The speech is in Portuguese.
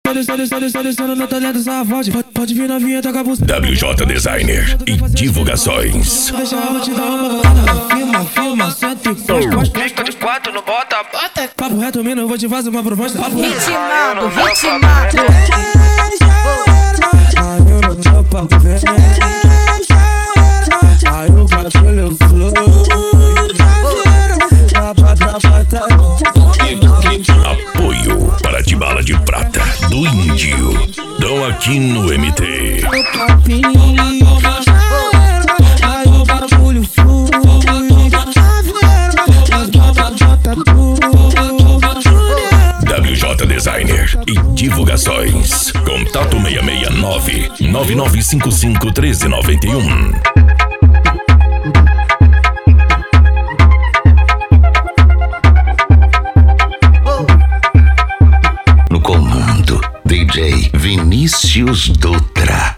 Tá descendo no talento, só forte. Pode vir novinha, toca a buceta. WJ Designer e divulgações. Deixa eu te dar uma balada. Filma, senta e gosta. Fica de quatro, não bota. Papo reto, mina, eu vou te fazer uma proposta. Ritmado. Aí eu não tô papo veneno. Aí o bagulho flou. Apoio para de bala de prata do Índio. Dão aqui no MT. Aí o bagulho flui. WJ Designer e divulgações. Contato 669 9955 1391. No comando, DJ Vinícius Dutra.